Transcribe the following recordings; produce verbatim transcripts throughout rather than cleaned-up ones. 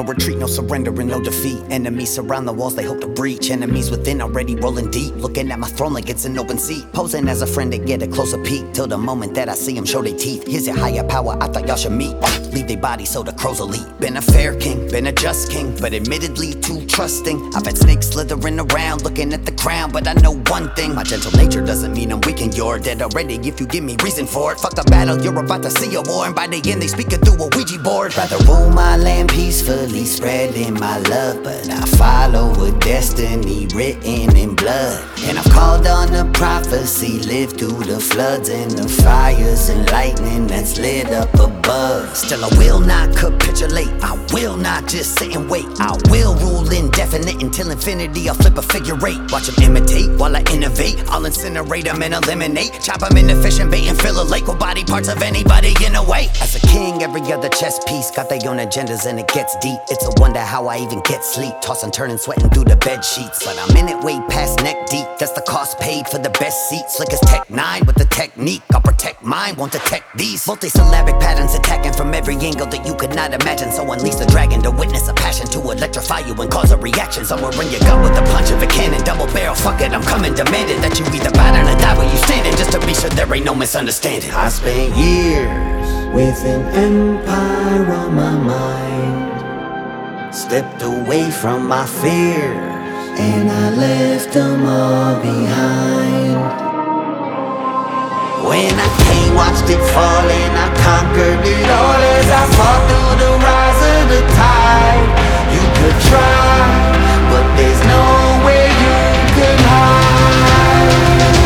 retreat, no surrender and no defeat. Enemies surround the walls, they hope to breach. Enemies within already rolling deep, looking at my throne like it's an open seat. Posing as a friend to get a closer peek, till the moment that I see them show their teeth. Here's your higher power, I thought y'all should meet. Leave their bodies so the crows will eat. Been a fair king, been a just king, but admittedly too trusting. I've had snakes slithering around, looking at the crown, but I know one thing, my gentle nature doesn't mean I'm weak and you're dead already if you give me reason for it. Fuck the battle, you're about to see a war, and by the end they speaking through a Ouija board. Rather rule my land peacefully, spreading my love, but I follow a destiny written in blood. And I've called on the prophecy, lived through the floods and the fires and lightning that's lit up above. Still I will not capitulate, I will not just sit and wait. I will rule indefinite until infinity, I'll flip a figure eight. Watch them imitate while I innovate, I'll incinerate them and eliminate. Chop them into fish and bait and fill a lake with body parts of anybody in a way. As a king, every other chess piece got their own agendas and it gets deep. It's a wonder how I even get sleep, tossing, turning, sweating through the bed sheets. But I'm in it way past neck deep, that's the cost paid for the best seats. Slick as Tech nine with the technique, I'll protect mine, won't detect these multi-syllabic patterns attacking from every angle that you could not imagine. So unleash the dragon to witness a passion to electrify you and cause a reaction. Somewhere in your gut with the punch of a cannon, double barrel, fuck it, I'm coming, demanding that you either bow down or die where you standing, just to be sure there ain't no misunderstanding. I spent years with an empire on my mind, stepped away from my fears, and I left them all behind. When I came, watched it fall, and I conquered it all as I fought through the rise of the tide. You could try, but there's nowhere you could hide.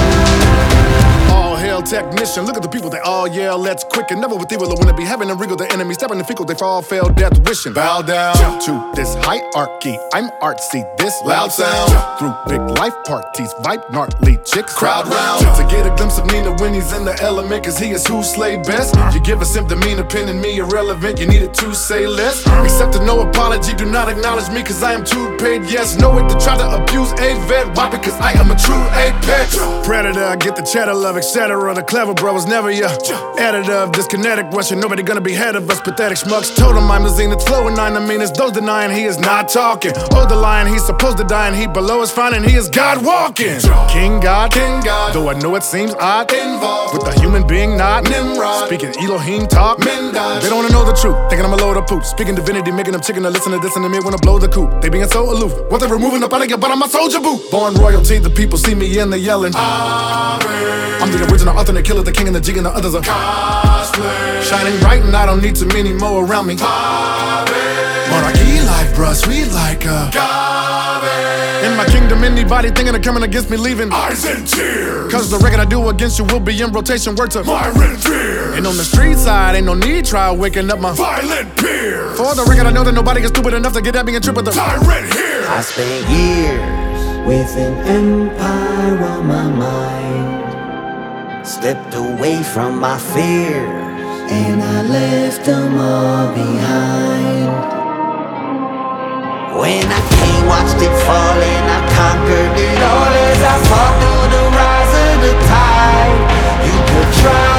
Technician, look at the people, they all yell, let's quicken. Never with evil, or when it be heaven and regal, the enemy stepping in fecal, they fall, fail, death, wishing. Bow down to this hierarchy, I'm artsy, this loud sound. Through big life parties, vibe gnarly chicks, crowd round. To get a glimpse of Nina when he's in the element, cause he is who slay best. You give us him demeanor, pinning me irrelevant, you needed to say less. Accepted no apology, do not acknowledge me, cause I am too paid, yes. Know it to try to abuse a vet, why? Because I am a true apex. Predator, I get the cheddar love, et cetera. The clever bro was never your editor of this kinetic Russian. Nobody gonna be head of us, pathetic schmucks. Told him I'm the zenith, flowing nine. I mean, it's those denying he is not talking. Oh, the lion, he's supposed to die, and he below is fine, and he is God walking. King God, King God. Though I know it seems odd, involved with a human being, not Nimrod. Speaking Elohim talk, men die. They don't wanna know the truth, thinking I'm a load of poop. Speaking divinity, making them chicken to listen to this, and they may wanna blow the coop. They being so aloof, what they removing up out of your butt, I'm a soldier boot. Born royalty, the people see me and they yelling. Amen. I'm the original alternate killer, the king and the G and the others are cosplay. Shining bright and I don't need too many more around me. Monarchy life, bruh, sweet like a Gave. In my kingdom, anybody thinking of coming against me leaving eyes and tears. Cause the record I do against you will be in rotation, word to my revere. And on the street side, ain't no need try waking up my violent peers. For the record, I know that nobody is stupid enough to get at me and trip with the tyrant here. I spent years with an empire on my mind, stepped away from my fears, and I left them all behind. When I came, watched it fall, and I conquered it all as I fought through the rise of the tide. You could try.